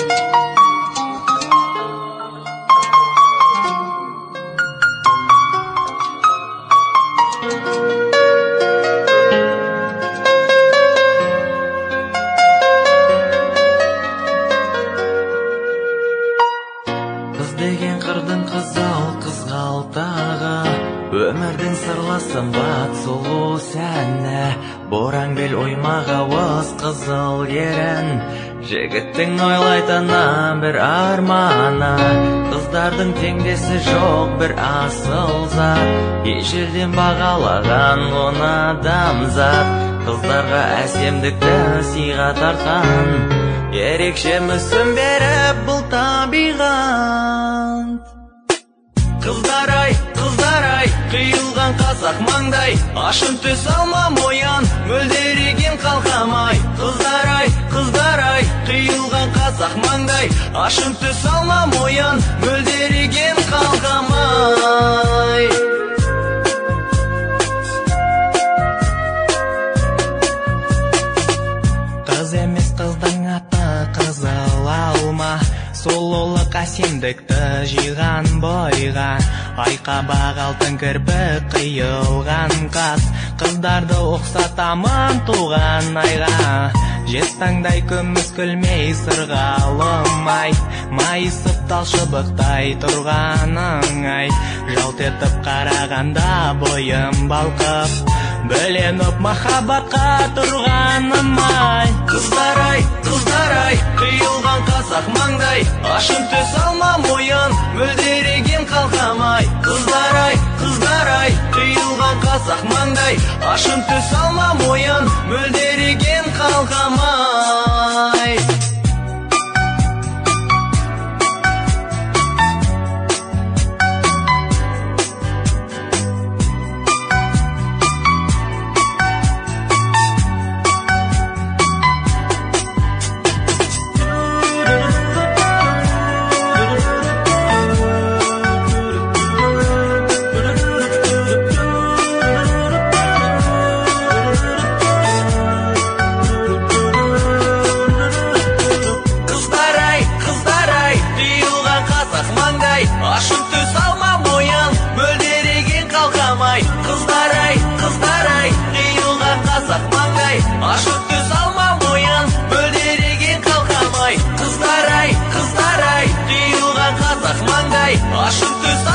Деген қырдың қызал қызғалтағы, өмірдің сырлы сымбат сұлу сәні, боран бел оймақ ауыз қызыл ерін, жігіттің ойлайтыны бір арманы, қыздардың теңдесі жоқ бір асыл зат, ежелден бағалаған оны адамзат, қыздарға әсемдікті сыйға тартқан, ерекше мүсін беріп бұл табиғат. Қыздар ай, қиылған қазақ маңдай, ашын түс алма моян, мөлдереген қалқамай. Қыздар ай, қиылған қазақ маңдай, ашын түс алма моян, мөлдереген қалқамай. Қыз емес қыздың аты қызыл алма, сұлулық әсемдікті жиған бойға, айқабақ алтын кірпік қиылған қас, қыздарды ұқсатамын туған айға. Жез таңдай күміс күлмей сырғалым ай, майысып тал шыбықтай тұрғаның ай, жалт етіп қарағанда бойым балқып, бөленіп махаббатқа тұрғаным ай. Қыздар ай, қиылған қазақ маңдай, ашын түс алма моян, мөлдереген қалқамай. Қыздар ай, қиылған қазақ маңдай, ашын түс алма моян, мөлдереген қалқамай. Ашын түс алма моян, мөлдереген қалқамай. Қыздар ай, қиылған қазақ маңдай, ашын түс алма моян, мөлдереген қалқамай. Қыздар ай, қиылған қазақ маңдай, ашын түс